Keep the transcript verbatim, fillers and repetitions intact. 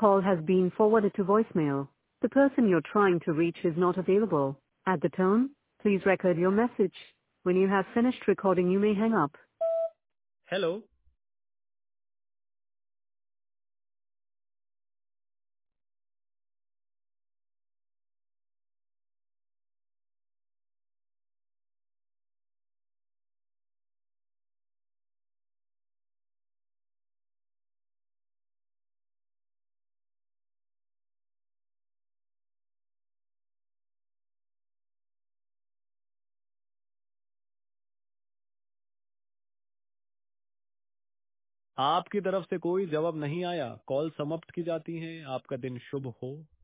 call has been forwarded to voicemail. The person you're trying to reach is not available. At the tone, please record your message. When you have finished recording, you may hang up. Hello. आपकी तरफ से कोई जवाब नहीं आया, call समाप्त की जाती है। आपका दिन शुभ हो।